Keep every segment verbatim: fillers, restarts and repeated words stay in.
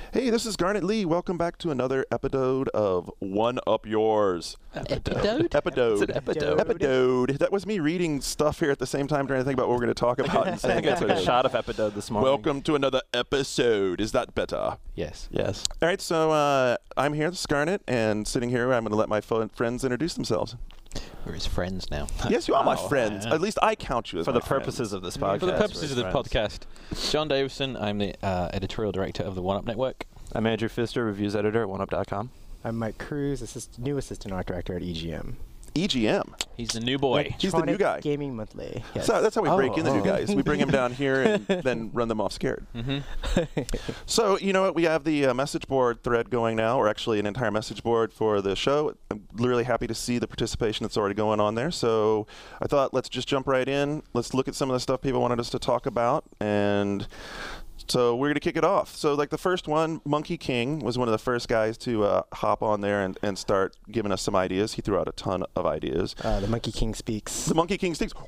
Hey, this is Garnet Lee. Welcome back to another episode of One Up Yours. Epidode? Epidode. It's an epidode. Epidode. That was me reading stuff here at the same time trying to think about what we're going to talk about. And I saying think I took a epidode. shot of Epidode this morning. Welcome to another episode. Is that better? Yes. Yes. All right, so uh, I'm here, this is Garnet, and sitting here, I'm going to let my fo- friends introduce themselves. We're his friends now. Yes, you are my Oh, friends. yeah. At least I count you as For my the purposes friends. of this podcast. For the purposes of we're the friends. podcast, John Davison, I'm the uh, editorial director of the One Up Network. I'm Andrew Pfister, reviews editor at one up dot com. I'm Mike Cruz, assist- new assistant art director at E G M. E G M. He's the new boy. He's the new Electronic guy. Gaming Monthly. Yes. So that's how we Oh, break in the new oh. guys. We bring them down here and then run them off scared. Mm-hmm. So, you know what? We have the uh, message board thread going now, or actually an entire message board for the show. I'm really happy to see the participation that's already going on there. So I thought let's just jump right in. Let's look at some of the stuff people wanted us to talk about. And so we're going to kick it off. So, like the first one, Monkey King was one of the first guys to uh, hop on there and, and start giving us some ideas. He threw out a ton of ideas. Uh, the Monkey King speaks. The Monkey King stinks.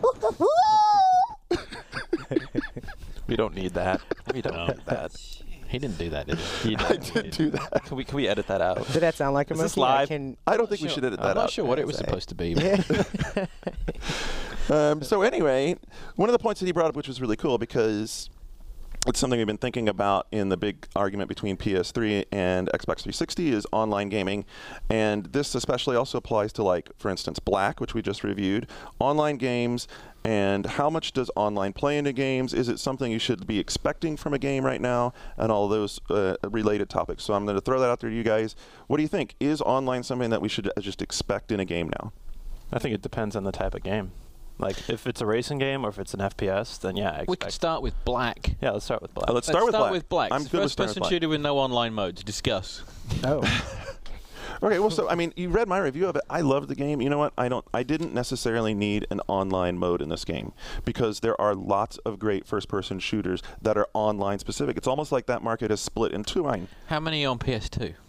We don't need that. We don't No. need that. He didn't do that, did he? He I did. did do that. Can we, can we edit that out? Did that sound like a Is monkey? this live? I can. I don't think we Sure. should edit I'm that not out. sure what it was Sorry. supposed to be. Yeah. Um, so anyway, one of the points that he brought up, which was really cool, because it's something we've been thinking about in the big argument between P S three and Xbox three sixty, is online gaming. And this especially also applies to, like, for instance, Black, which we just reviewed, online games, and how much does online play into games? Is it something you should be expecting from a game right now? And all those uh, related topics. So I'm going to throw that out there to you guys. What do you think? Is online something that we should uh, just expect in a game now? I think it depends on the type of game. Like, if it's a racing game or if it's an F P S, then yeah, I We expect. could start with Black. Yeah, let's start with Black. Uh, let's start with start Black. with Black. I'm It's a good with starting with first-person Black. shooter with no online modes. Discuss. Oh. Okay, well, so I mean, you read my review of it. I loved the game. You know what? I don't. I didn't necessarily need an online mode in this game because there are lots of great first-person shooters that are online specific. It's almost like that market is split in two. I, How many on P S two?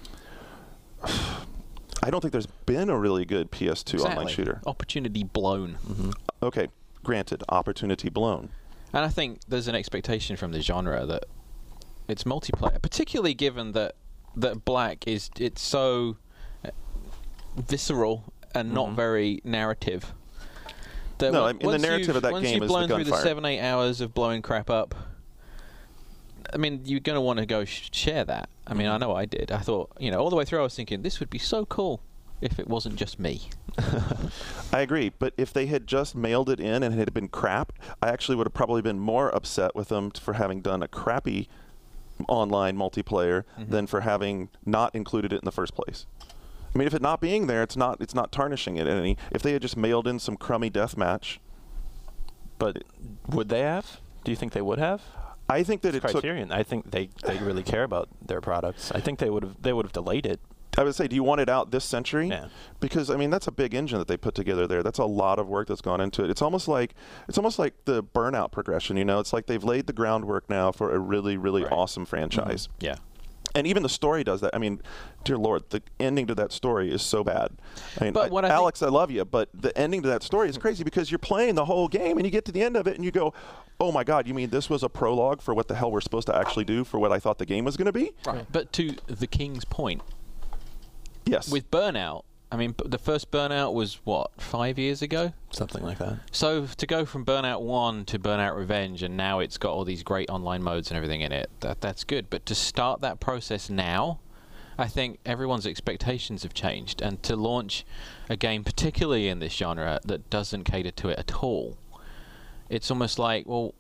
I don't think there's been a really good P S two online Exactly. shooter. Opportunity blown. Mm-hmm. Okay, granted, opportunity blown. And I think there's an expectation from the genre that it's multiplayer, particularly given that that Black is it's so uh, visceral and not Mhm. very narrative. That No, on- I mean, the once narrative you've- of that once game you've is the blown through the gunfire. seven eight hours of blowing crap up. I mean, you're going to want to go sh- share that. I mean, I know I did. I thought, you know, all the way through, I was thinking this would be so cool if it wasn't just me. I agree, but if they had just mailed it in and it had been crap, I actually would have probably been more upset with them for having done a crappy online multiplayer Mhm. than for having not included it in the first place. I mean, if it not being there, it's not it's not tarnishing it any. If they had just mailed in some crummy deathmatch, But would they have? Do you think they would have? I think that It's it took. Criterion. I think they, they really care about their products. I think they would have they would have delayed it. I would say, do you want it out this century? Yeah. Because I mean, that's a big engine that they put together there. That's a lot of work that's gone into it. It's almost like it's almost like the Burnout progression. You know, it's like they've laid the groundwork now for a really, really Right. awesome franchise. Yeah. And even the story does that. I mean, dear Lord, the ending to that story is so bad. I mean, But I- what I think- Alex, I love you, but the ending to that story is crazy because you're playing the whole game and you get to the end of it and you go, oh my God, you mean this was a prologue for what the hell we're supposed to actually do for what I thought the game was going to be? Right. But to the King's point, Yes. with Burnout, I mean, b- the first Burnout was, what, five years ago? Something like that. So to go from Burnout one to Burnout Revenge, and now it's got all these great online modes and everything in it, that that's good. But to start that process now, I think everyone's expectations have changed. And to launch a game, particularly in this genre, that doesn't cater to it at all, it's almost like, well,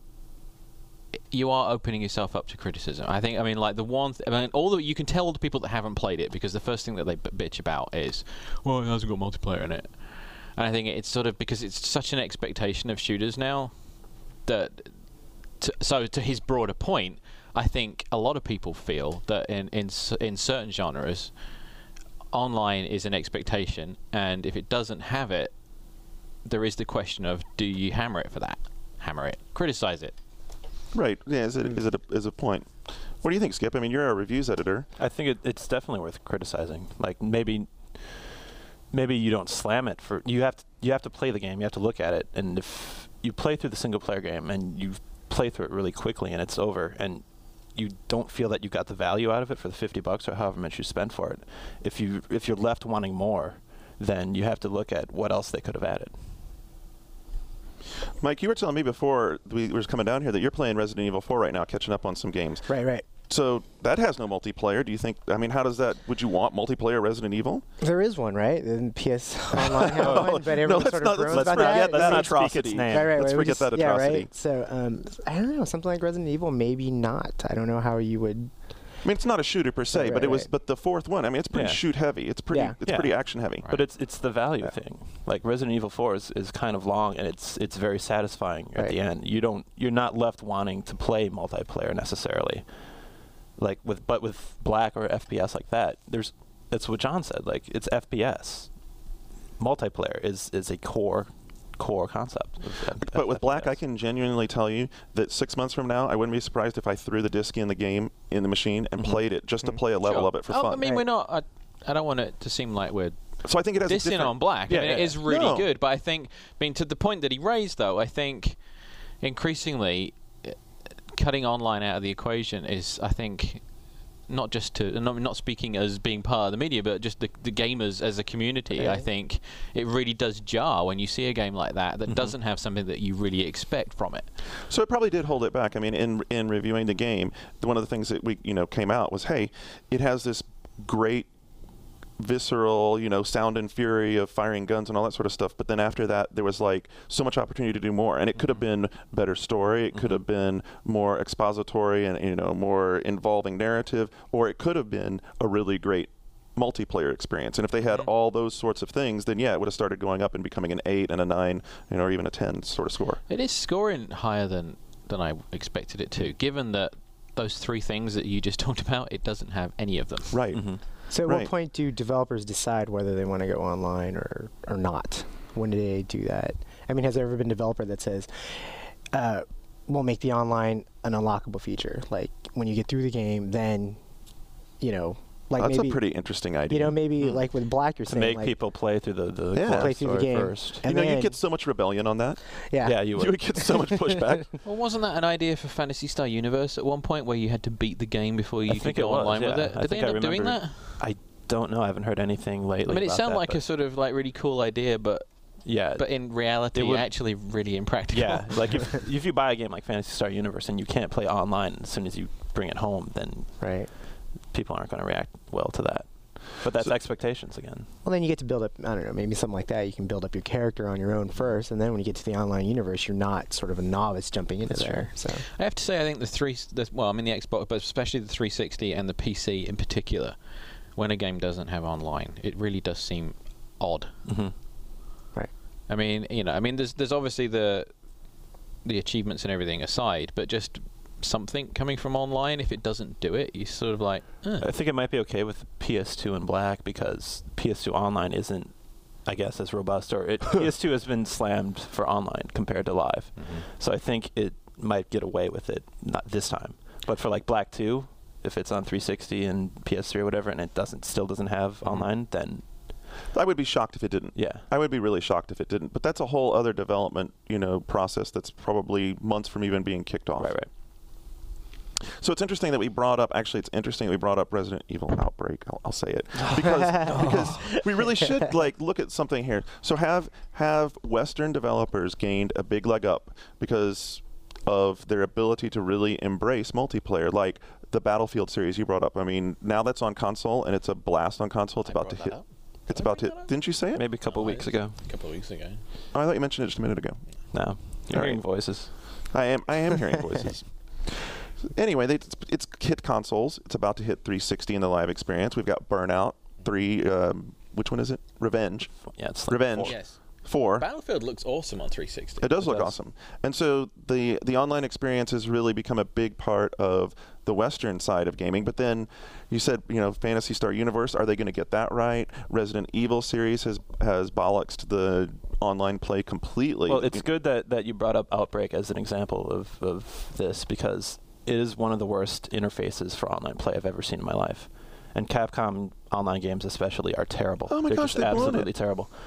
you are opening yourself up to criticism. I think, I mean, like the one, th- I mean, all the, you can tell the people that haven't played it because the first thing that they b- bitch about is, well, it hasn't got multiplayer in it. And I think it's sort of because it's such an expectation of shooters now that, to, so to his broader point, I think a lot of people feel that in, in, s- in certain genres, online is an expectation, and if it doesn't have it, there is the question of, do you hammer it for that? Hammer it. Criticize it. Right. Yeah, is it, is it a, is a point. What do you think, Skip? I mean, you're a reviews editor. I think it, it's definitely worth criticizing. Like maybe, maybe you don't slam it for you have to you have to play the game. You have to look at it, and if you play through the single player game and you play through it really quickly and it's over, and you don't feel that you got the value out of it for the fifty bucks or however much you spend for it, if you if you're left wanting more, then you have to look at what else they could have added. Mike, you were telling me before we were coming down here that you're playing Resident Evil four right now, catching up on some games. Right, right. So that has no multiplayer. Do you think? I mean, how does that? Would you want multiplayer Resident Evil? There is one, right? And P S Online has one, but no, everyone let's sort not, of groans let's about forget that. that, Let's not atrocity. speak its name. Right, right, Let's right. We forget just- that yeah, atrocity. right. So um, I don't know, something like Resident Evil, maybe not. I don't know how you would. I mean, it's not a shooter per se, Right, but it was. right. But the fourth one, I mean, it's pretty Yeah. shoot heavy. It's pretty. Yeah. It's Yeah. pretty action heavy. But it's it's the value Yeah. thing. Like Resident Evil four is, is kind of long, and it's it's very satisfying at Right. the end. You don't you're not left wanting to play multiplayer necessarily. Like with but with Black or F P S like that, there's that's what John said. Like it's F P S. Multiplayer is is a core core concept. Of F- But with Black, I F P S. can genuinely tell you that six months from now, I wouldn't be surprised if I threw the disc in the game in the machine and Mhm. played it just to Mhm. play a level Sure. of it for oh, fun. I mean, Right. we're not. I, I don't want it to seem like we're so I think it has a dissing different. on Black. Yeah, I mean, yeah, it is yeah. really No. good, but I think, I mean, to the point that he raised, though, I think increasingly uh, cutting online out of the equation is, I think, not just to, and I'm not speaking as being part of the media, but just the, the gamers as a community. I Right. think it really does jar when you see a game like that that Mhm. doesn't have something that you really expect from it. So it probably did hold it back. I mean, in in reviewing the game, the- one of the things that we you know came out was, hey, it has this great visceral, you know, sound and fury of firing guns and all that sort of stuff. But then after that, there was like so much opportunity to do more, and it could have been better story. It could have been more expository and you know more involving narrative, or it could have been a really great multiplayer experience. And if they had Mhm. all those sorts of things, then yeah, it would have started going up and becoming an eight and a nine, you know, or even a ten sort of score. It is scoring higher than than I expected it to, given that those three things that you just talked about, it doesn't have any of them. Right. Mhm. So at Right. what point do developers decide whether they want to go online or, or not? When do they do that? I mean, has there ever been a developer that says, uh, we'll make the online an unlockable feature? Like, when you get through the game, then, you know, like That's maybe, a pretty interesting idea. you know, maybe Hmm. like with Black, you're To saying, make like, people play through the the Yeah. core Play through the story game. first. you and know, you then- get so much rebellion on that. yeah. Yeah, you would. You would get so much pushback. Well, wasn't that an idea for Phantasy Star Universe at one point where you had to beat the game before you I could think go it was, online with yeah. it? I Did they think end I up doing remember- that? I don't know. I haven't heard anything lately. I mean, it about sounded that, like but a sort of like really cool idea, but yeah, but in reality, It would- actually really impractical. yeah. Like if if you buy a game like Phantasy Star Universe and you can't play online as soon as you bring it home, then Right. people aren't going to react well to that. But that's So- expectations again. Well, then you get to build up, I don't know, maybe something like that. You can build up your character on your own first, and then when you get to the online universe, you're not sort of a novice jumping into That's there. So I have to say, I think the three, the, well, I mean the Xbox, but especially the three sixty and the P C in particular, when a game doesn't have online, it really does seem odd. Mm-hmm. Right. I mean, you know, I mean, there's there's obviously the the achievements and everything aside, but just something coming from online, if it doesn't do it, you sort of like, eh. I think it might be okay with P S two and Black because P S two online isn't, I guess, as robust, or it, P S two has been slammed for online compared to live. Mhm. So I think it might get away with it, not this time. But for like Black two, if it's on three sixty and P S three or whatever, and it doesn't still doesn't have Mhm. online, then I would be shocked if it didn't. yeah. I would be really shocked if it didn't. But that's a whole other development, you know, process that's probably months from even being kicked off. Right, right. So it's interesting that we brought up. Actually, it's interesting that we brought up Resident Evil Outbreak. I'll, I'll say it because because we really should like look at something here. So have have Western developers gained a big leg up because of their ability to really embrace multiplayer, like the Battlefield series you brought up. I mean, now that's on console and it's a blast on console. It's I about to brought hit. that up. It's Did I about to bring hit. that up? Didn't you say it? Maybe a couple Oh, weeks I- ago. A couple of weeks ago. Oh, I thought you mentioned it just a minute ago. No. You're All hearing right. voices. I am. I am hearing voices. Anyway, they, it's, it's hit consoles. It's about to hit three sixty in the live experience. We've got Burnout three. Um, which one is it? Revenge. Yeah, it's like Revenge. four. Yes. Four. Battlefield looks awesome on three sixty. It does It look does. awesome. And so the the online experience has really become a big part of the Western side of gaming. But then you said, you know, Phantasy Star Universe, are they going to get that right? Resident Evil series has has bollocksed the online play completely. Well, it's good that, that you brought up Outbreak as an example of, of this because it is one of the worst interfaces for online play I've ever seen in my life. And Capcom online games especially are terrible. Oh my They're gosh, just they've blown it. absolutely terrible. Like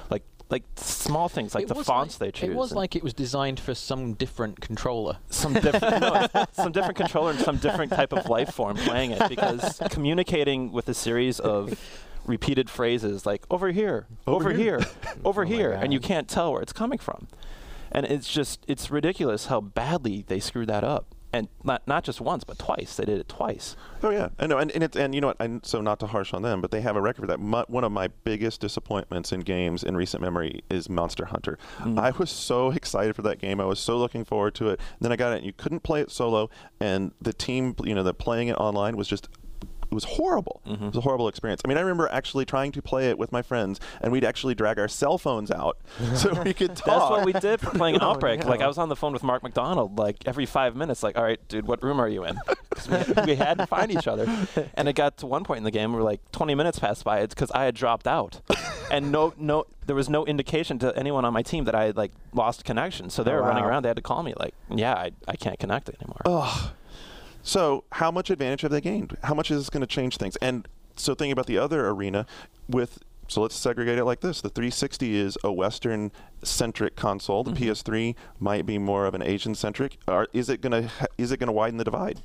like small things like It the was fonts like, they choose. It was and like it was designed for some different controller. some different, no, some different controller and some different type of life form playing it, because communicating with a series of repeated phrases like over here, over, Over here, here. over Oh my here, and you God. can't tell where it's coming from. And it's just, it's ridiculous how badly they screwed that up. And not not just once, but twice. They did it twice. Oh yeah, I know, and and, it's, and you know what? I, so not to harsh on them, but they have a record for that. My, one of my biggest disappointments in games in recent memory is Monster Hunter. Mm. I was so excited for that game. I was so looking forward to it. And then I got it, and you couldn't play it solo, and the team, you know, that playing it online was just. It was horrible. Mhm. It was a horrible experience. I mean, I remember actually trying to play it with my friends, and we'd actually drag our cell phones out so we could talk. That's what we did for playing Oh, Outbreak. no. Like, I was on the phone with Mark McDonald, like, every five minutes, like, all right, dude, what room are you in? 'Cause we, had, we had to find each other. And it got to one point in the game where, like, twenty minutes passed by. It's because I had dropped out. And no, no, there was no indication to anyone on my team that I had, like, lost connection. So they Oh, were running wow. around. They had to call me, like, yeah, I, I can't connect anymore. Ugh. So how much advantage have they gained? How much is this going to change things? And so thinking about the other arena with, so let's segregate it like this. The three sixty is a Western-centric console. The Mhm. P S three might be more of an Asian-centric. Or is it going to is it going to widen the divide?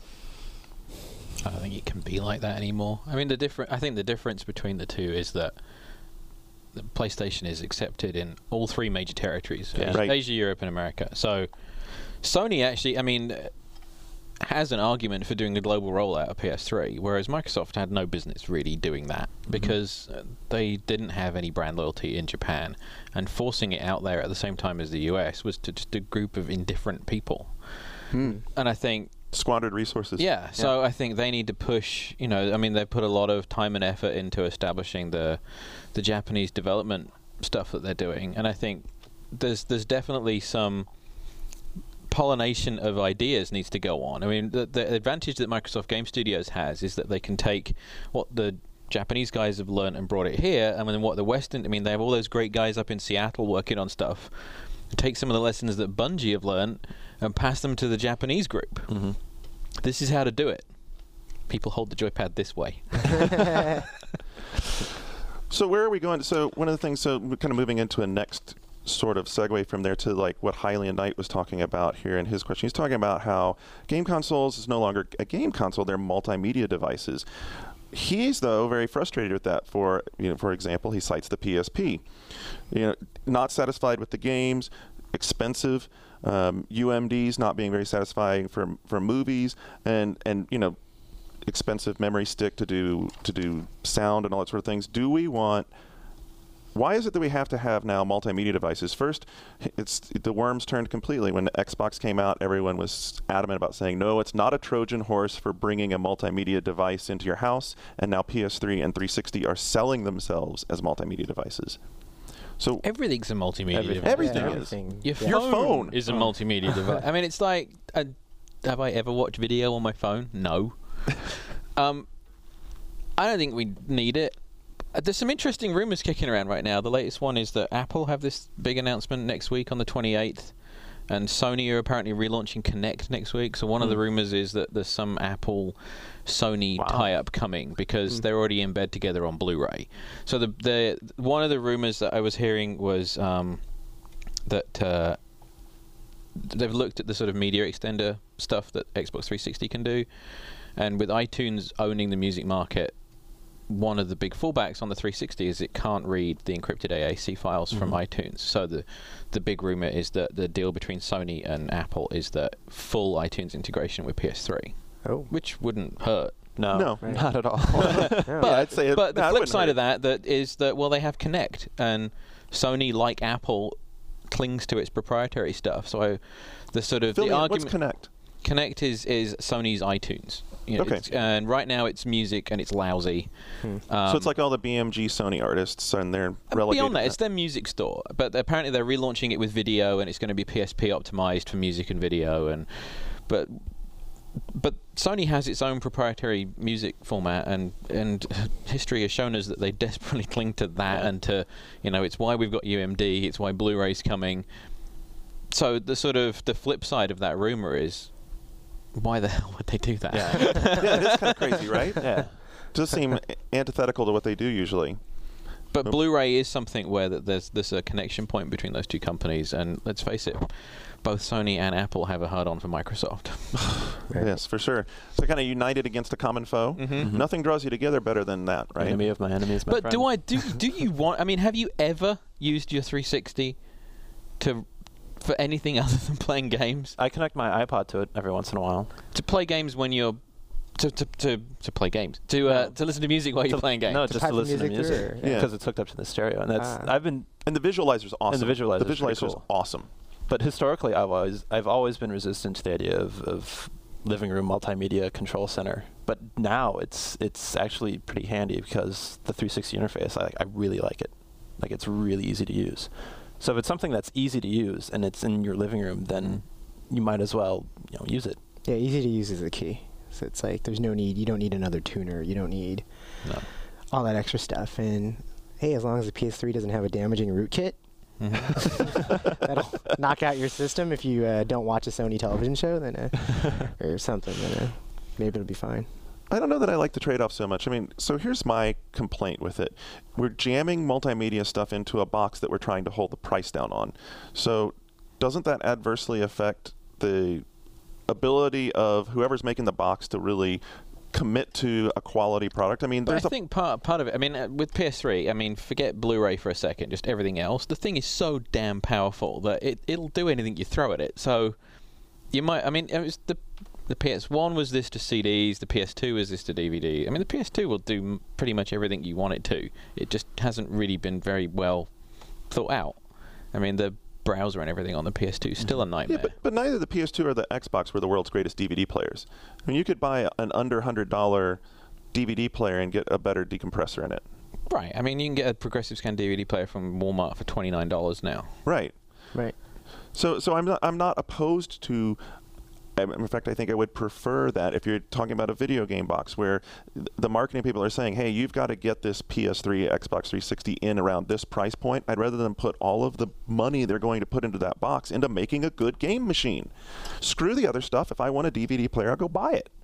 I don't think it can be like that anymore. I mean, the different. I think the difference between the two is that the PlayStation is accepted in all three major territories: Yeah. Asia, Right. Asia, Europe, and America. So Sony actually, I mean, uh, has an argument for doing a global rollout of P S three, whereas Microsoft had no business really doing that because uh, they didn't have any brand loyalty in Japan, and forcing it out there at the same time as the U S was to just a group of indifferent people. Hmm. And I think. Squandered resources. Yeah, so I think they need to push. You know, I mean, they've put a lot of time and effort into establishing the the Japanese development stuff that they're doing, and I think there's there's definitely some pollination of ideas needs to go on. I mean, the, the advantage that Microsoft Game Studios has is that they can take what the Japanese guys have learned and brought it here, and then what the Western. I mean, they have all those great guys up in Seattle working on stuff. Take some of the lessons that Bungie have learned and pass them to the Japanese group. Mm-hmm. This is how to do it. People hold the joypad this way. So where are we going? So one of the things, so we're kind of moving into a next sort of segue from there to like what Hylian Knight was talking about here in his question. He's talking about how game consoles is no longer a game console; they're multimedia devices. He's though very frustrated with that. For you know, for example, he cites the P S P. You know, not satisfied with the games, expensive, um, U M Ds not being very satisfying for for movies, and and you know, expensive memory stick to do to do sound and all that sort of things. Do we want? Why is it that we have to have now multimedia devices? First, it's the worms turned completely. When the Xbox came out, everyone was adamant about saying, no, it's not a Trojan horse for bringing a multimedia device into your house. And now P S three and three sixty are selling themselves as multimedia devices. So Everything's a multimedia Everything. device. Everything Yeah, is. everything. Your, Yeah. Your phone phone. is a multimedia device. I mean, it's like, uh, have I ever watched video on my phone? No. um, I don't think we need it. Uh, there's some interesting rumors kicking around right now. The latest one is that Apple have this big announcement next week on the twenty-eighth, and Sony are apparently relaunching Kinect next week. So one of the Hmm. rumors is that there's some Apple Sony Wow. tie-up coming because Hmm. they're already in bed together on Blu-ray. So the the one of the rumors that I was hearing was um, that uh, they've looked at the sort of media extender stuff that Xbox three sixty can do, and with iTunes owning the music market, one of the big fallbacks on the three sixty is it can't read the encrypted A A C files from Mhm. iTunes. So the the big rumor is that the deal between Sony and Apple is that full iTunes integration with P S three, Oh. which wouldn't hurt. No, No. Right. not at all. But, Yeah, I'd say it- but the no, it flip wouldn't side hurt. of that that is that well they have Kinect, and Sony, like Apple, clings to its proprietary stuff. So the sort of Fill the me in. argument What's Connect? Kinect is, is Sony's iTunes. You know, Okay. it's- and right now it's music and it's lousy. Hmm. Um, So it's like all the B M G Sony artists and they're and relegated. beyond that, to it's their music store. But apparently they're relaunching it with video, and it's going to be P S P optimized for music and video. And but but Sony has its own proprietary music format, and and history has shown us that they desperately cling to that, Yeah. and to you know it's why we've got U M D, it's why Blu-ray's coming. So the sort of the flip side of that rumor is, why the hell would they do that? Yeah. yeah, it is kind of crazy, right? Yeah. Does seem antithetical to what they do usually. But Blu-ray is something where that there's there's a connection point between those two companies, and let's face it, both Sony and Apple have a hard-on for Microsoft. Yes, for sure. So kind of united against a common foe. Mm-hmm. Mhm. Nothing draws you together better than that, right? Enemy of my enemy is my But friend. do I do do you want? I mean, have you ever used your three sixty to for anything other than playing games? I connect my iPod to it every once in a while. To play games when you're to to to, to play games to uh, No. to listen to music while you're To- playing games. No, To just type to listen to music music through, or- Yeah. because it's hooked up to the stereo, and that's Ah. I've been. And the visualizer's awesome. the visualizer's The pretty visualizer's cool. awesome. But historically, I've always I've always been resistant to the idea of, of living room multimedia control center. But now it's it's actually pretty handy because the three sixty interface, I, I really like it. Like it's really easy to use. So if it's something that's easy to use and it's in your living room, then you might as well you know use it. Yeah, easy to use is the key. So it's like there's no need. You don't need another tuner. You don't need No. all that extra stuff. And hey, as long as the P S three doesn't have a damaging rootkit, Mhm. that'll knock out your system if you uh, don't watch a Sony television show, then uh, or something. Then uh, maybe it'll be fine. I don't know that I like the trade-off so much. I mean, so here's my complaint with it. We're jamming multimedia stuff into a box that we're trying to hold the price down on. So doesn't that adversely affect the ability of whoever's making the box to really commit to a quality product? I mean, But there's I a think part part of it. I mean, uh, with P S three, I mean, forget Blu-ray for a second. Just everything else. The thing is so damn powerful that it it'll do anything you throw at it. So you might. I mean, it was the the P S one was this to C Ds. The P S two is this to D V D. I mean, the P S two will do m- pretty much everything you want it to. It just hasn't really been very well thought out. I mean, the browser and everything on the P S two is still a yeah, nightmare. but, but neither the P S two or the Xbox were the world's greatest D V D players. I mean, you could buy an under one hundred dollar D V D player and get a better decompressor in it. Right. I mean, you can get a progressive scan D V D player from Walmart for twenty-nine dollars now. Right. Right. So, so I'm not, I'm not opposed to. um, In fact, I think I would prefer that if you're talking about a video game box where th- the marketing people are saying, "Hey, you've got to get this P S three, Xbox three sixty in around this price point." I'd rather than put all of the money they're going to put into that box into making a good game machine. Screw the other stuff. If I want a D V D player, I'll go buy it.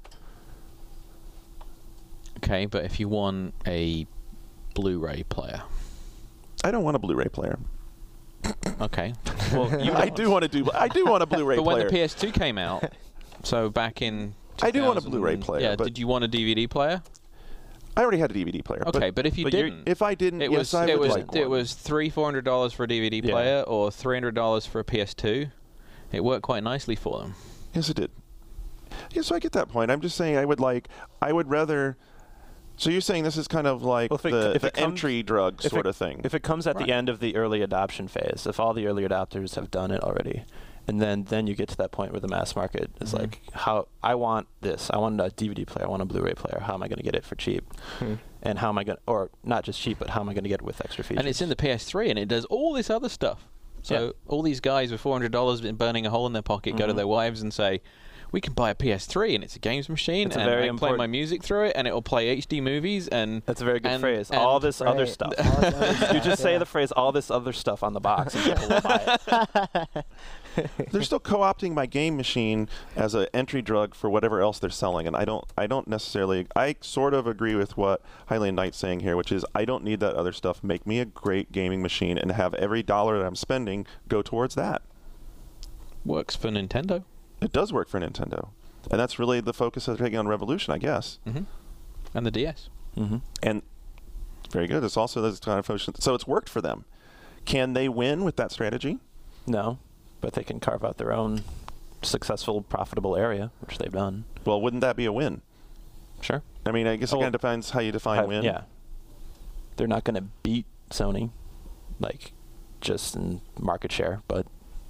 Okay, but if you want a Blu-ray player, I don't want a Blu-ray player. okay. Well, you I do want to do. I do want a Blu-ray But when player. the P S two came out, so back in I do want a two thousand Blu-ray player, Yeah, but- did you want a D V D player? I already had a D V D player. but Okay, but, if you but you're- didn't, if I didn't, it yes, was I it would was like it one. was three four hundred dollars for a D V D Yeah. player or three hundred dollars for a P S two. It worked quite nicely for them. Yes, it did. Yeah, so I get that point. I'm just saying I would like, I would rather. So you're saying this is kind of like Well, if it- the, if the it comes- entry drug if sort it, of thing. If it comes at Right. the end of the early adoption phase, if all the early adopters have done it already, and then then you get to that point where the mass market is Mhm. like, how I want this, I want a D V D player, I want a Blu-ray player. How am I going to get it for cheap? Hmm. And how am I going, or not just cheap, but how am I going to get it with extra features? And it's in the P S three, and it does all this other stuff. So Yeah. all these guys with four hundred dollars burning a hole in their pocket go to Mhm. their wives and say, "We can buy a P S three, and it's a games machine, It's a and very I can play my important- music through it, and it will play H D movies." And That's a very good and- phrase. and- All this other Right. stuff. All this other You stuff, just say yeah. the phrase "all this other stuff" on the box, and people will buy it. They're still co-opting my game machine as an entry drug for whatever else they're selling, and I don't, I don't necessarily. I sort of agree with what Hylian Knight's saying here, which is I don't need that other stuff. Make me a great gaming machine, and have every dollar that I'm spending go towards that. works for Nintendo. It does work for Nintendo, and that's really the focus of taking on Revolution, I guess. hmm And the D S. Mm-hmm. And very good. It's also this kind of function. So it's worked for them. Can they win with that strategy? No, but they can carve out their own successful, profitable area, which they've done. Well, wouldn't that be a win? Sure. I mean, I guess it Oh, kind of depends how you define Have- win. Yeah. They're not going to beat Sony, like, just in market share, but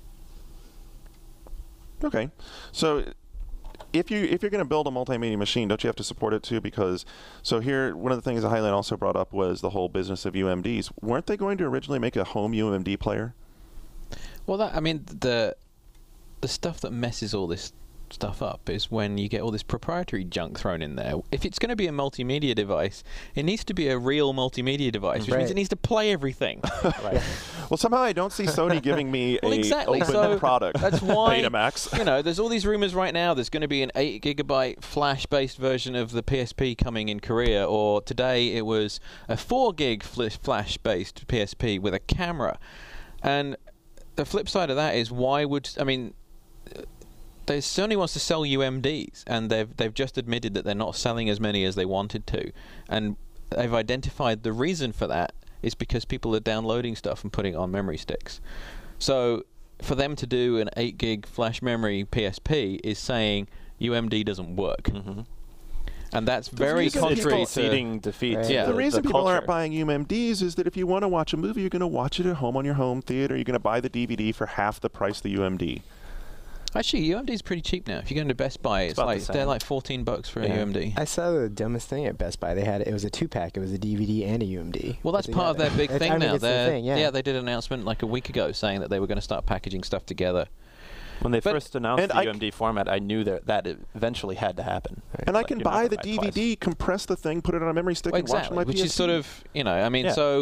Okay. So if you if you're going to build a multimedia machine, don't you have to support it too? Because so here, one of the things that Highland also brought up was the whole business of U M Ds. Weren't they going to originally make a home U M D player? Well, that I mean the the stuff that messes all this stuff up is when you get all this proprietary junk thrown in there. If it's going to be a multimedia device, it needs to be a real multimedia device, which Right. means it needs to play everything. Right. Well, somehow I don't see Sony giving me Well, a exactly. open So product. that's why Betamax. you know, there's all these rumors right now. There's going to be an eight gigabyte flash-based version of the P S P coming in Korea, or today it was a four gig fl- flash-based P S P with a camera. And the flip side of that is, why would I mean? They, Sony wants to sell U M Ds, and they've they've just admitted that they're not selling as many as they wanted to, and they've identified the reason for that is because people are downloading stuff and putting it on memory sticks. So for them to do an eight gig flash memory P S P is saying U M D doesn't work, Mm-hmm. and that's very reason contrary It's to. conceding defeat. Right. to Yeah. The reason people culture. aren't buying U M Ds is that if you want to watch a movie, you're going to watch it at home on your home theater. You're going to buy the D V D for half the price of the U M D. Actually, U M D is pretty cheap now. If you go into Best Buy, it's about the like they're same. like fourteen bucks for Yeah. a U M D. I saw the dumbest thing at Best Buy. They had it was a two pack. It was a D V D and a U M D. Well, that's put part of their together. big It's- thing I mean, now. it's the They're- thing, yeah. they did an announcement like a week ago saying that they were going to start packaging stuff together. When they But- first announced and the I U M D format, I knew that that it eventually had to happen. And I Like, can you're not buy gonna the buy D it V D, twice. compress the thing, put it on a memory stick, Well, and watch it on my exactly, which P S P. is sort of, you know, I mean, Yeah. so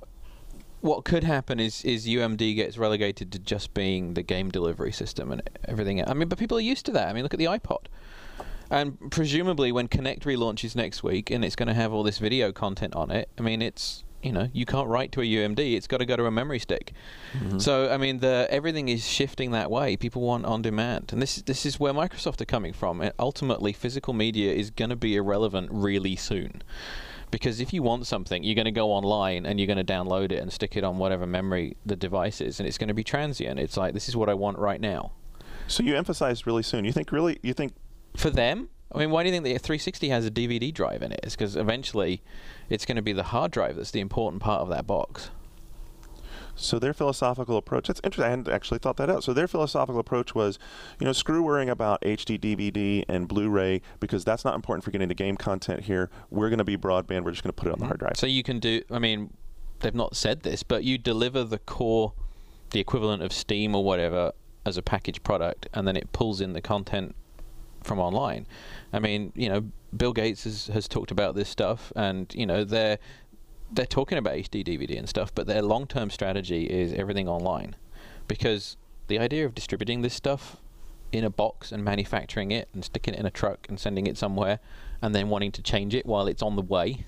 what could happen is is U M D gets relegated to just being the game delivery system and everything. I mean, but people are used to that. I mean, look at the iPod. And presumably when Kinect relaunches next week and it's going to have all this video content on it, I mean, it's, you know, you can't write to a U M D. It's got to go to a memory stick. Mhm. So, I mean, the everything is shifting that way. People want on demand. And this this is where Microsoft are coming from. Uh, Ultimately, physical media is going to be irrelevant really soon. Because if you want something, you're going to go online and you're going to download it and stick it on whatever memory the device is, and it's going to be transient. It's like, this is what I want right now. So you emphasized really soon. You think really? You think? For them, I mean, why do you think the three sixty has a D V D drive in it? It's because eventually it's going to be the hard drive that's the important part of that box. So their philosophical approach, that's interesting, I hadn't actually thought that out. So their philosophical approach was, you know, screw worrying about H D D V D and Blu-ray because that's not important for getting the game content here. We're going to be broadband. We're just going to put it on the hard drive. So you can do, I mean, they've not said this, but you deliver the core, the equivalent of Steam or whatever, as a packaged product, and then it pulls in the content from online. I mean, you know, Bill Gates has, has talked about this stuff, and, you know, they're they're talking about H D D V D and stuff, but their long-term strategy is everything online, because the idea of distributing this stuff in a box and manufacturing it and sticking it in a truck and sending it somewhere and then wanting to change it while it's on the way,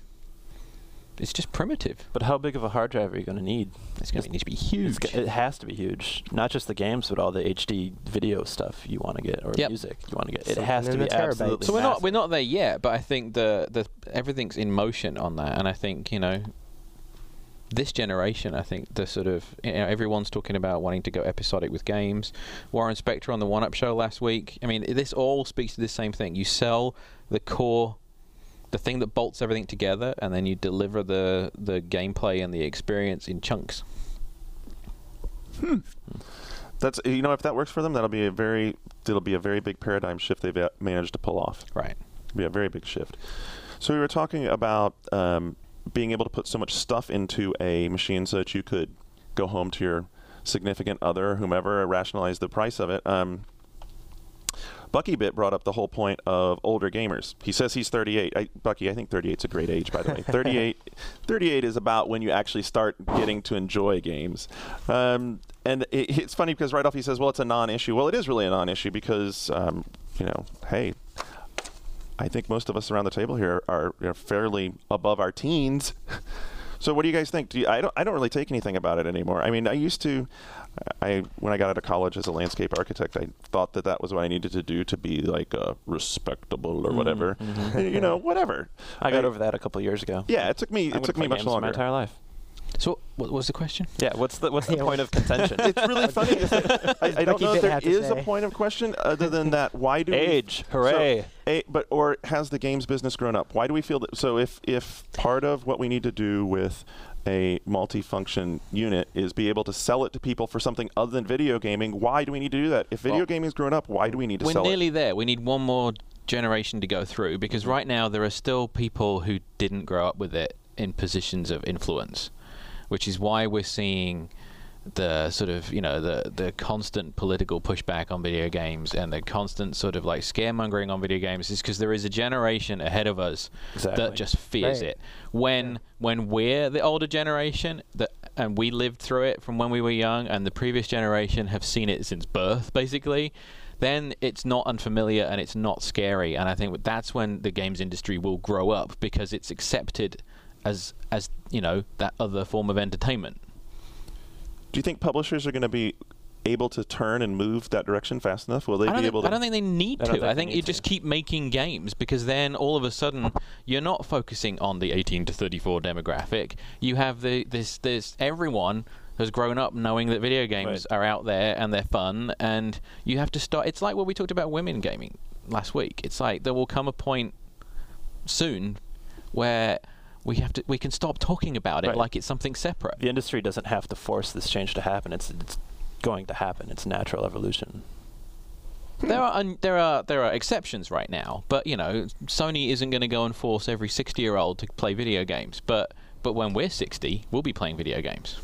it's just primitive. But how big of a hard drive are you going to need? It's going to need to be It's huge. g- It has to be huge. Not just the games, but all the H D video stuff you want to get, or Yep. music you want to get. It Something has to in be the terabytes. absolutely. So we're not massive. we're not there yet, but I think the the everything's in motion on that, and I think, you know, this generation, I think the sort of, you know, everyone's talking about wanting to go episodic with games. Warren Spector on the One Up Show last week. I mean, this all speaks to the same thing. You sell the core, the thing that bolts everything together, and then you deliver the the gameplay and the experience in chunks. That's, you know, if that works for them, that'll be a very it'll be a very big paradigm shift they've uh, managed to pull off. Right. It'll be a very big shift. So we were talking about um, being able to put so much stuff into a machine so that you could go home to your significant other, whomever, rationalize the price of it. Um, BuckyBit brought up the whole point of older gamers. He says he's thirty-eight. I, Bucky, I think thirty-eight is a great age, by the way. thirty-eight, thirty-eight is about when you actually start getting to enjoy games. Um, and it, it's funny because right off he says, well, it's a non-issue. Well, it is really a non-issue because, um, you know, hey, I think most of us around the table here are, are fairly above our teens. So what do you guys think? Do you, I don't. I don't really take anything about it anymore. I mean, I used to. I when I got out of college as a landscape architect, I thought that that was what I needed to do to be like a respectable or whatever. Mhm. You know, whatever. I got I- over that a couple years ago. Yeah, it took me. I It would've took me played much games my longer. entire life. So what was the question? Yeah. What's the what's the Yeah, point of contention? It's really funny. is that I, I don't Bucky know if Bit there have to is a say? point of question other than that. Why do we- Age. Hooray. So, a, but or has the games business grown up? Why do we feel that? So if if part of what we need to do with a multi-function unit is be able to sell it to people for something other than video gaming, why do we need to do that? If video Well, gaming has grown up, why do we need to We're sell nearly it? there. We need one more generation to go through, because right now there are still people who didn't grow up with it in positions of influence, which is why we're seeing the sort of, you know, the the constant political pushback on video games and the constant sort of like scaremongering on video games is because there is a generation ahead of us Exactly. that just fears Right. it. When Yeah. when we're the older generation that and we lived through it from when we were young, and the previous generation have seen it since birth, basically, then it's not unfamiliar and it's not scary. And I think that's when the games industry will grow up, because it's accepted as as you know, that other form of entertainment. Do you think publishers are going to be able to turn and move that direction fast enough? Will they I don't, be think, able to? I don't think they need I to. don't think I they think need you to. just keep making games, because then all of a sudden you're not focusing on the eighteen to thirty-four demographic. You have the this this everyone has grown up knowing that video games Right. are out there and they're fun, and you have to start. It's like what we talked about women gaming last week. It's like there will come a point soon where we have to we can stop talking about it Right. like it's something separate. The industry doesn't have to force this change to happen. It's, it's going to happen. It's natural evolution. There are un- there are there are exceptions right now, but you know, Sony isn't going to go and force every sixty-year-old to play video games. But but when we're sixty, we'll be playing video games.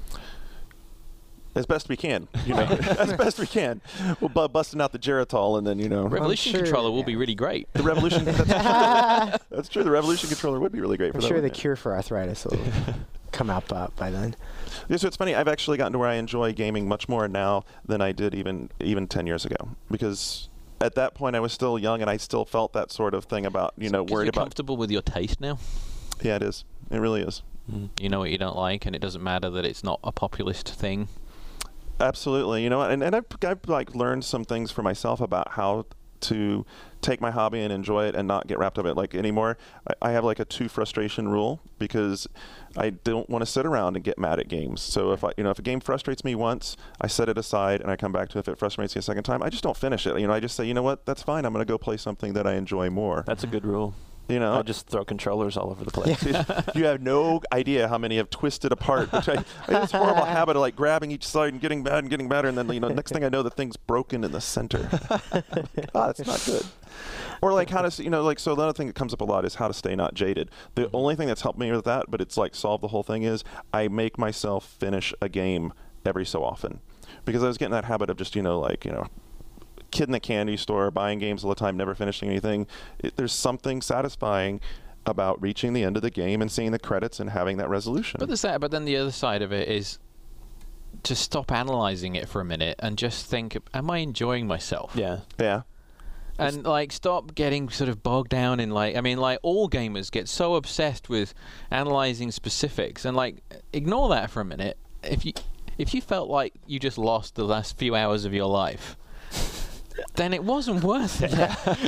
As best we can, you know, as best we can. We'll bu- busting out the Geritol, and then you know, Revolution sure, controller will yeah. be really great. the Revolution. That's true. That's true. The Revolution controller would be really great for I'm that. sure the wouldn't it? cure for arthritis will come out by, by then. Yeah, so it's funny. I've actually gotten to where I enjoy gaming much more now than I did even even ten years ago, because at that point I was still young and I still felt that sort of thing about you know 'Cause worried you're about. comfortable with your taste now. Yeah, it is. It really is. You know what you don't like, and it doesn't matter that it's not a populist thing. Absolutely. You know, and and I've, I've like learned some things for myself about how to take my hobby and enjoy it and not get wrapped up in it like anymore. I, I have like a two frustration rule, because I don't want to sit around and get mad at games. So if I, you know, if a game frustrates me once, I set it aside and I come back to it. If it frustrates me a second time, I just don't finish it. You know, I just say, you know what, that's fine. I'm going to go play something that I enjoy more. That's a good rule. You know, I just throw controllers all over the place. you have no idea how many have twisted apart. Which I, I have this horrible habit of like grabbing each side and getting mad and getting madder, and then you know, next thing I know, the thing's broken in the center. Ah, that's not good. Or like how to, s- you know, like so another thing that comes up a lot is how to stay not jaded. The only thing that's helped me with that, but it's like solved the whole thing, is I make myself finish a game every so often, because I was getting that habit of just you know like you know. kid in the candy store buying games all the time, never finishing anything. It, there's something satisfying about reaching the end of the game and seeing the credits and having that resolution. But there's that. But then the other side of it is to stop analyzing it for a minute and just think, am I enjoying myself? Yeah. yeah. And like stop getting sort of bogged down in like I mean like all gamers get so obsessed with analyzing specifics, and like ignore that for a minute. If you if you felt like you just lost the last few hours of your life, then it wasn't worth it.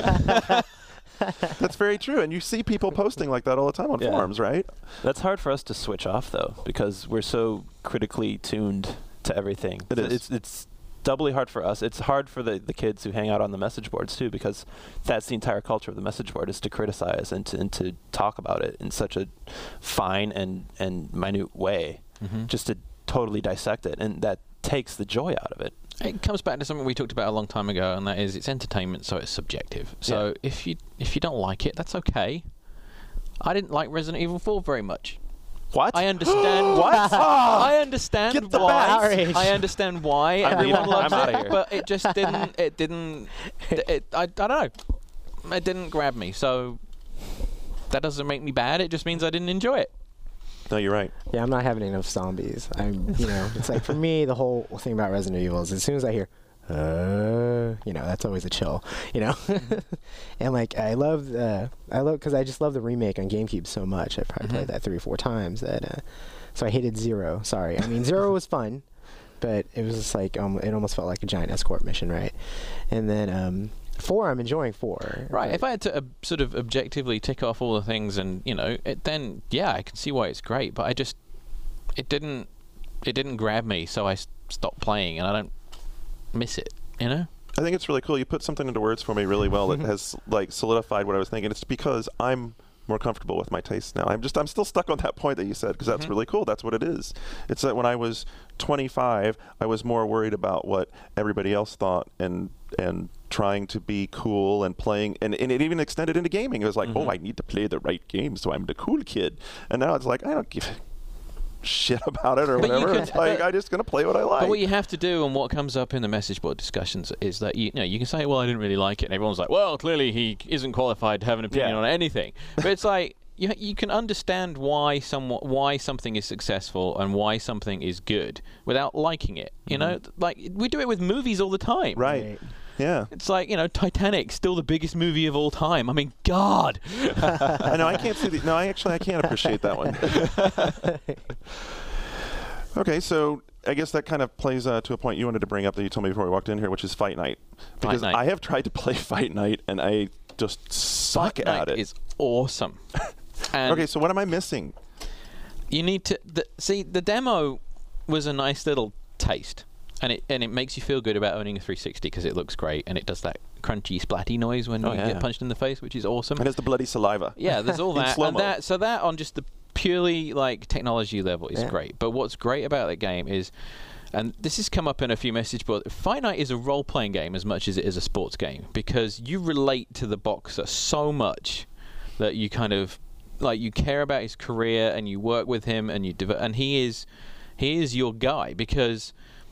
That's very true. And you see people posting like that all the time on Yeah. forums, right? That's hard for us to switch off, though, because we're so critically tuned to everything. It So is. It's, it's doubly hard for us. It's hard for the, the kids who hang out on the message boards, too, because that's the entire culture of the message board, is to criticize and to, and to talk about it in such a fine and, and minute way, Mhm. just to totally dissect it. And that takes the joy out of it. It comes back to something we talked about a long time ago, and that is it's entertainment, so it's subjective. So Yeah. if you if you don't like it, that's okay. I didn't like Resident Evil four very much. What? I understand. What? I understand Get the why. outrage. I understand why I'm everyone leaving. loves I'm it, outta here. but it just didn't. It didn't. It, I, I don't know. It didn't grab me. So that doesn't make me bad. It just means I didn't enjoy it. No, you're right. Yeah, I'm not having enough zombies. I'm, you know, it's like for me, the whole thing about Resident Evil is as soon as I hear, uh, you know, that's always a chill, you know. And like I love, uh, I love because I just love the remake on GameCube so much. I probably Mhm. played that three or four times. That, uh, so I hated Zero. Sorry, I mean Zero was fun, but it was just like um, it almost felt like a giant escort mission, right? And then um, four, I'm enjoying four. Right. but- If I had to uh, sort of objectively tick off all the things, and you know, it, then yeah, I can see why it's great. But I just, it didn't, it didn't grab me, so I s- stopped playing, and I don't miss it. You know. I think it's really cool. You put something into words for me really well that has like solidified what I was thinking. It's because I'm more comfortable with my tastes now. I'm just I'm still stuck on that point that you said, because that's Mhm. really cool. That's what it is. It's that when I was twenty-five, I was more worried about what everybody else thought and and trying to be cool and playing, and, and it even extended into gaming. It was like, Mhm. oh, I need to play the right game, so I'm the cool kid. And now it's like, I don't give shit about it or But you whatever. can- It's like, but- I'm just going to play what I like. But what you have to do, and what comes up in the message board discussions, is that you, you know you can say, "Well, I didn't really like it," and everyone's like, "Well, clearly he isn't qualified to have an opinion Yeah. on anything." But it's like you you can understand why some why something is successful and why something is good without liking it. You know, like we do it with movies all the time. right. Right. Yeah. It's like, you know, Titanic, still the biggest movie of all time. I mean, God. I know, I can't see the, no, I actually, I can't appreciate that one. Okay, so I guess that kind of plays uh, to a point you wanted to bring up that you told me before we walked in here, which is Fight Night. Because Night. I have tried to play Fight Night, and I just suck Fight at Night it. is awesome. And Okay, so what am I missing? you need to the, see the demo was a nice little taste, and it and it makes you feel good about owning a three sixty because it looks great and it does that crunchy splatty noise when Oh, you yeah. get punched in the face, which is awesome. And it's the bloody saliva. Yeah, there's all In that, slow-mo. and that so that on just the purely like technology level is Yeah. great. But what's great about that game is, and this has come up in a few message boards, Fight Night is a role-playing game as much as it is a sports game because you relate to the boxer so much that you kind of like you care about his career and you work with him and you dev- and he is he is your guy because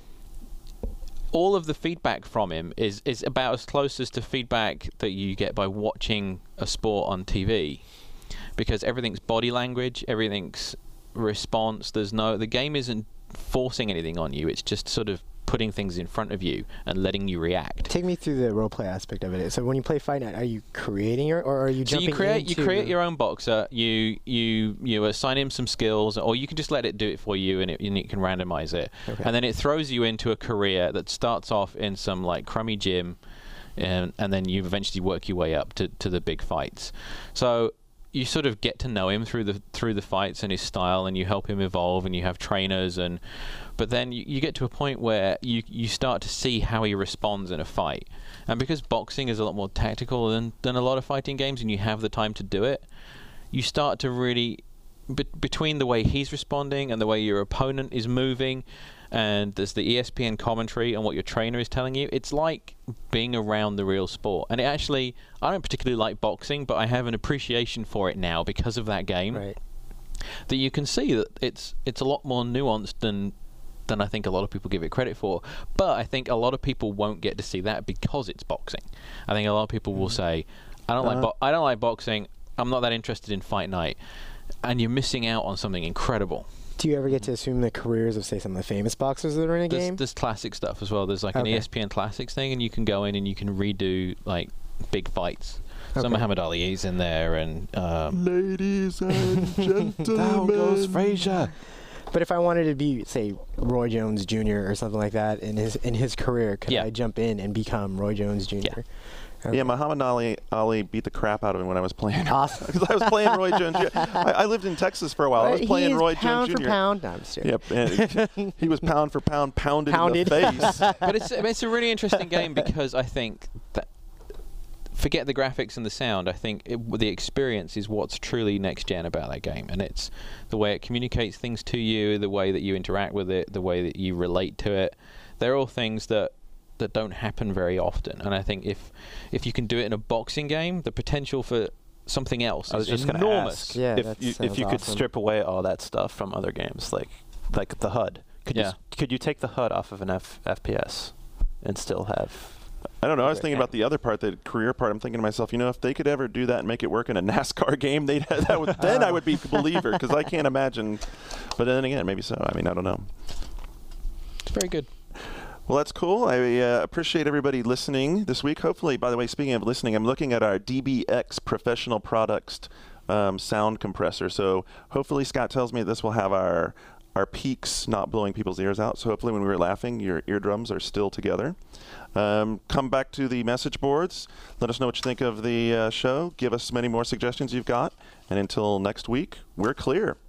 all of the feedback from him is is about as close as to feedback that you get by watching a sport on T V, because everything's body language, everything's response. There's no the game isn't forcing anything on you. It's just sort of putting things in front of you and letting you react. Take me through the role play aspect of it. So when you play Fight Night, are you creating your, or are you So jumping you create into you create your own boxer. You you you assign him some skills, or you can just let it do it for you, and it, and it can randomize it. Okay. And then it throws you into a career that starts off in some like crummy gym, and and then you eventually work your way up to, to the big fights. So you sort of get to know him through the through the fights and his style, and you help him evolve, and you have trainers, and but then you, you get to a point where you you start to see how he responds in a fight. And because boxing is a lot more tactical than, than a lot of fighting games, and you have the time to do it, you start to really, be, between the way he's responding and the way your opponent is moving, and there's the E S P N commentary and what your trainer is telling you, it's like being around the real sport. And it actually, I don't particularly like boxing, but I have an appreciation for it now because of that game. Right. That you can see that it's it's a lot more nuanced than than I think a lot of people give it credit for. But I think a lot of people won't get to see that because it's boxing. I think a lot of people will say, "I don't like Uh, bo- I don't like boxing. I'm not that interested in Fight Night," and you're missing out on something incredible. Do you ever get to assume the careers of, say, some of the famous boxers that are in a There's, game? there's classic stuff as well. There's like an Okay. E S P N Classics thing, and you can go in and you can redo like big fights. So Okay. Muhammad Ali is in there, and um, Ladies and gentlemen. Down goes Frazier. But if I wanted to be, say, Roy Jones Junior or something like that in his in his career, could Yeah. I jump in and become Roy Jones Junior? Okay. Yeah, Muhammad Ali Ali beat the crap out of him when I was playing. Awesome. Because I was playing Roy Jones Junior I, I lived in Texas for a while. I was He playing is Roy pound Jones for Junior pound. No, I'm just joking. Yep, and he was pound for pound pounded Pounded. in the face. but it's it's a really interesting game because I think that forget the graphics and the sound. I think it, the experience is what's truly next gen about that game, and it's the way it communicates things to you, the way that you interact with it, the way that you relate to it. They're all things that that don't happen very often, and I think if if you can do it in a boxing game, the potential for something else I was is just going enormous. to ask Yeah, if that you, if sounds you could awesome. strip away all that stuff from other games, like like the H U D. Could you Yeah. s- could you take the H U D off of an F- FPS and still have? I don't know. I was Okay. thinking about the other part, the career part. I'm thinking to myself, you know, if they could ever do that and make it work in a NASCAR game, they that would then I would be a believer because I can't imagine. But then again, maybe so. I mean, I don't know. It's very good. Well, that's cool. I uh, appreciate everybody listening this week. Hopefully, by the way, speaking of listening, I'm looking at our D B X Professional Products um, sound compressor. So hopefully, Scott tells me this will have our our peaks not blowing people's ears out. So hopefully, when we were laughing, your eardrums are still together. Um, come back to the message boards. Let us know what you think of the uh, show. Give us many more suggestions you've got. And until next week, we're clear.